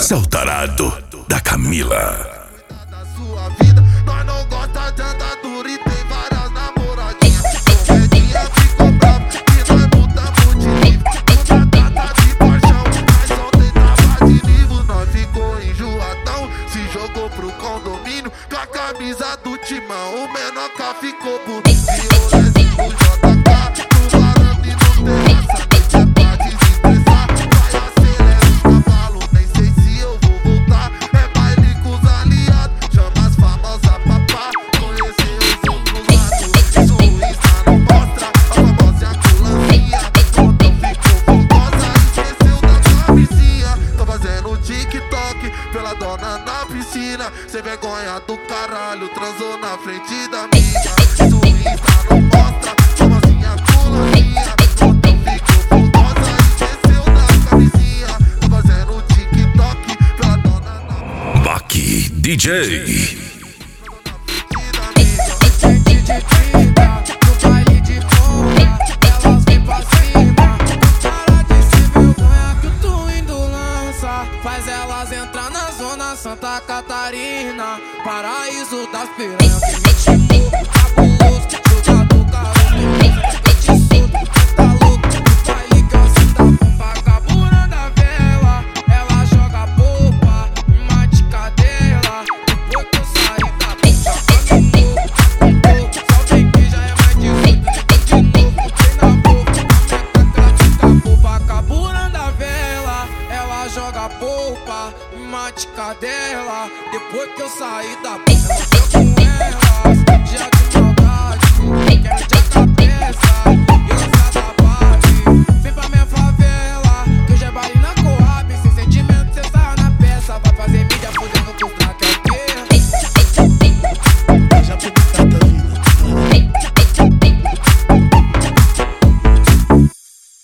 Cê é o tarado da Camila. Da sua vida, nós não gosta de andadura e tem várias namoradinhas. Qualquer ficou bravo que nós mudamos de nível. Nunca trata de paixão, mas ontem tava de nível. Nós ficou enjoadão, se jogou pro condomínio com a camisa do Timão. O Menoca ficou bonito e o Lezinho JK no varanda e no terraço. É pra desestressar, vai acelera os cavalos. Nem sei se eu vou voltar, é baile com os aliados. Chama as famosas papá, conhecer os outros lados. Isso o Insta não mostra, a famosa culancinha. Quando ficou fogosa, esqueceu da camisinha. Tô fazendo TikTok pela dona na piscina. Sem vergonha do caralho, transou na frente da minha. Isso o Insta não mostra, famosinha culancinha. Quando ficou fogosa, esqueceu da camisinha. Tô fazendo TikTok pela dona na Baki DJ. No baile de pomba, elas vêm pra cima. Para de se vergonha que o Twindo lança. Faz elas entrar na zona Santa Catarina, paraíso das piranhas.